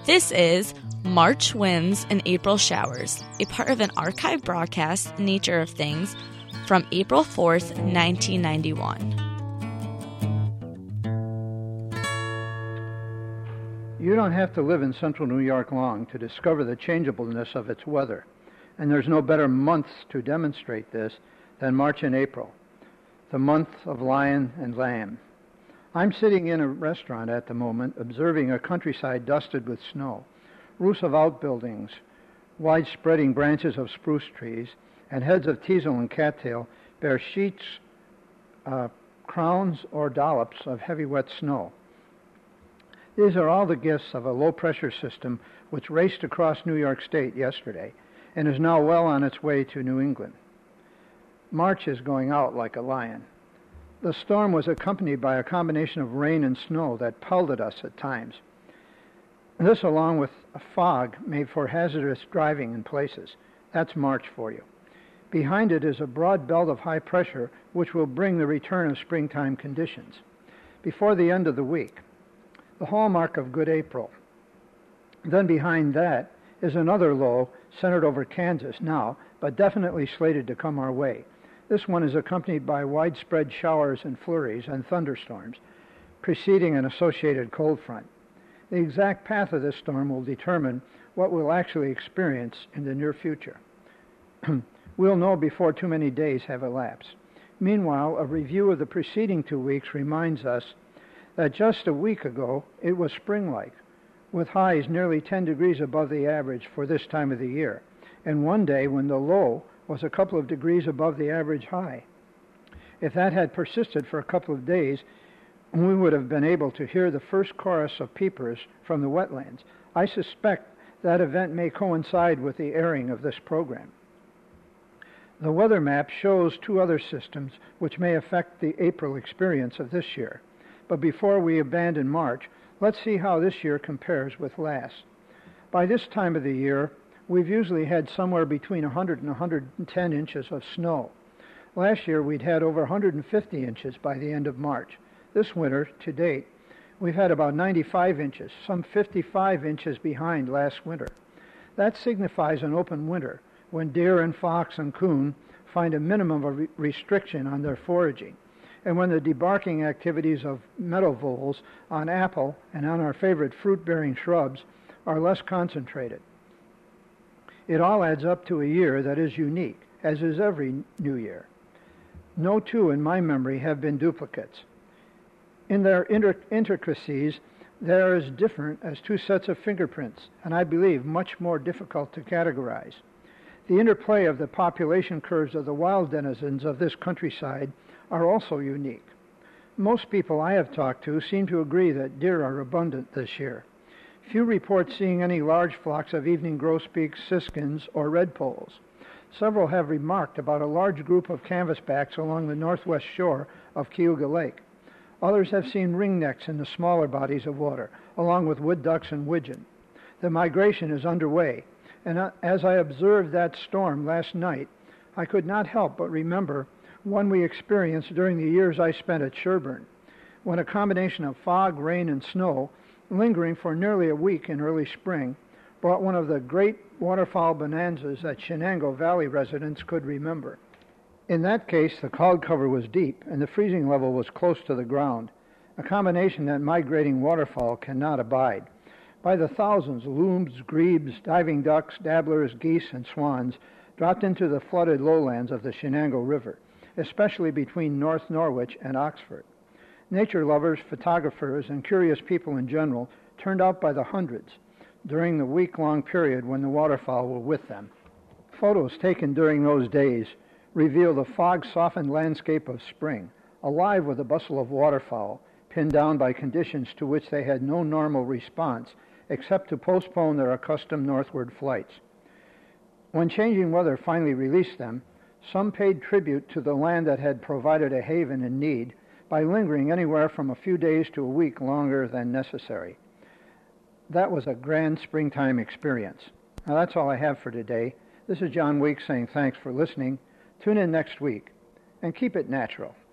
This is March Winds and April Showers, a part of an archive broadcast, Nature of Things, from April 4th, 1991. You don't have to live in central New York long to discover the changeableness of its weather, and there's no better months to demonstrate this than March and April, the month of lion and lamb. I'm sitting in a restaurant at the moment, observing a countryside dusted with snow, roofs of outbuildings, wide-spreading branches of spruce trees, and heads of teasel and cattail bear sheets, crowns, or dollops of heavy wet snow. These are all the gifts of a low-pressure system which raced across New York State yesterday and is now well on its way to New England. March is going out like a lion. The storm was accompanied by a combination of rain and snow that pelted us at times. This, along with a fog, made for hazardous driving in places. That's March for you. Behind it is a broad belt of high pressure which will bring the return of springtime conditions before the end of the week, the hallmark of good April. Then behind that is another low centered over Kansas now, but definitely slated to come our way. This one is accompanied by widespread showers and flurries and thunderstorms, preceding an associated cold front. The exact path of this storm will determine what we'll actually experience in the near future. We'll know before too many days have elapsed. Meanwhile, a review of the preceding 2 weeks reminds us that just a week ago it was spring-like, with highs nearly 10 degrees above the average for this time of the year, and one day when the low was a couple of degrees above the average high. If that had persisted for a couple of days, we would have been able to hear the first chorus of peepers from the wetlands. I suspect that event may coincide with the airing of this program. The weather map shows 2 other systems which may affect the April experience of this year. But before we abandon March, let's see how this year compares with last. By this time of the year, we've usually had somewhere between 100 and 110 inches of snow. Last year, we'd had over 150 inches by the end of March. This winter, to date, we've had about 95 inches, some 55 inches behind last winter. That signifies an open winter, when deer and fox and coon find a minimum of restriction on their foraging, and when the debarking activities of meadow voles on apple and on our favorite fruit-bearing shrubs are less concentrated. It all adds up to a year that is unique, as is every new year. No 2 in my memory have been duplicates. In their intricacies, they are as different as 2 sets of fingerprints, and I believe much more difficult to categorize. The interplay of the population curves of the wild denizens of this countryside are also unique. Most people I have talked to seem to agree that deer are abundant this year. Few report seeing any large flocks of evening grosbeaks, siskins, or redpolls. Several have remarked about a large group of canvasbacks along the northwest shore of Cayuga Lake. Others have seen ringnecks in the smaller bodies of water, along with wood ducks and widgeon. The migration is underway, and as I observed that storm last night, I could not help but remember one we experienced during the years I spent at Sherburne, when a combination of fog, rain, and snow, lingering for nearly a week in early spring, brought one of the great waterfowl bonanzas that Shenango Valley residents could remember. In that case, the cloud cover was deep and the freezing level was close to the ground, a combination that migrating waterfowl cannot abide. By the thousands, loons, grebes, diving ducks, dabblers, geese, and swans dropped into the flooded lowlands of the Shenango River, especially between North Norwich and Oxford. Nature lovers, photographers, and curious people in general turned out by the hundreds during the week-long period when the waterfowl were with them. Photos taken during those days reveal the fog-softened landscape of spring, alive with the bustle of waterfowl, pinned down by conditions to which they had no normal response except to postpone their accustomed northward flights. When changing weather finally released them, some paid tribute to the land that had provided a haven in need by lingering anywhere from a few days to a week longer than necessary. That was a grand springtime experience. Now that's all I have for today. This is John Weeks saying thanks for listening. Tune in next week and keep it natural.